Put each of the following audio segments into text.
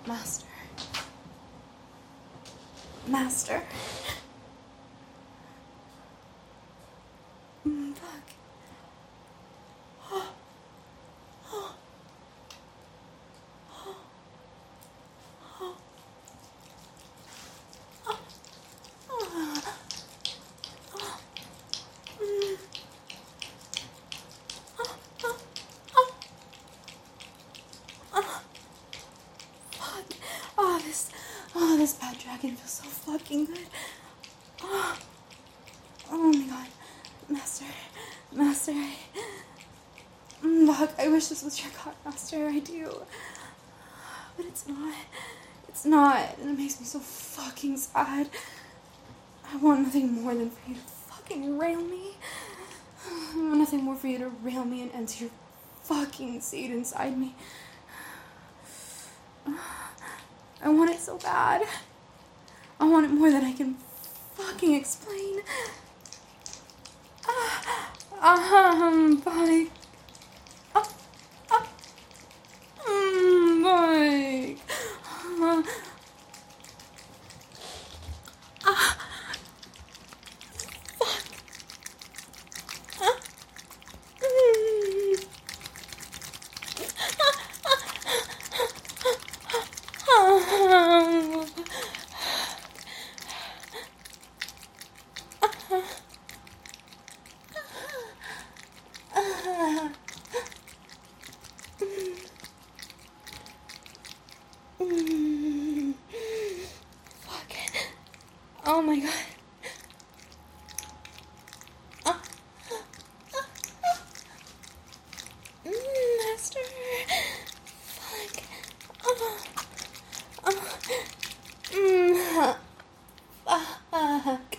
Master. Master. Fuck. This bad dragon feels so fucking good. Oh my god. Master, fuck, I wish this was your god, Master, I do. But it's not, and it makes me so fucking sad. I want nothing more than for you to fucking rail me. I want nothing more for you to rail me and enter your fucking seed inside me. I want it so bad. I want it more than I can fucking explain. Bye. Bye. Fuck. Oh my god. Master. Fuck. Fuck.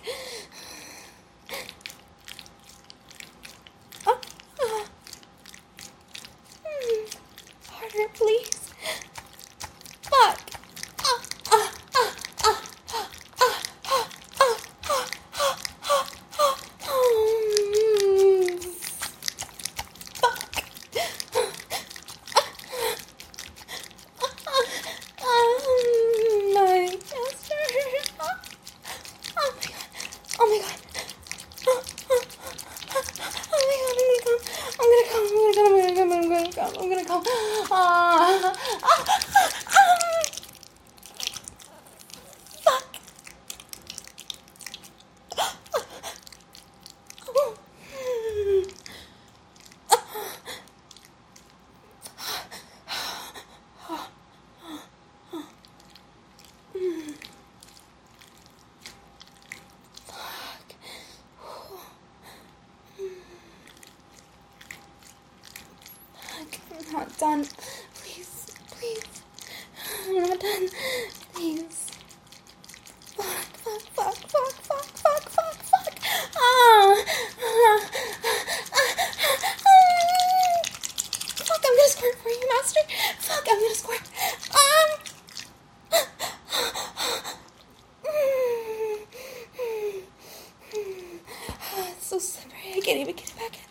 Harder, please. Fuck. I'm gonna come. Fuck. I'm not done. Please. I'm not done. Please. Fuck. Fuck, I'm gonna squirt for you, Master. Fuck, I'm gonna squirt. It's so slippery. I can't even get it back in.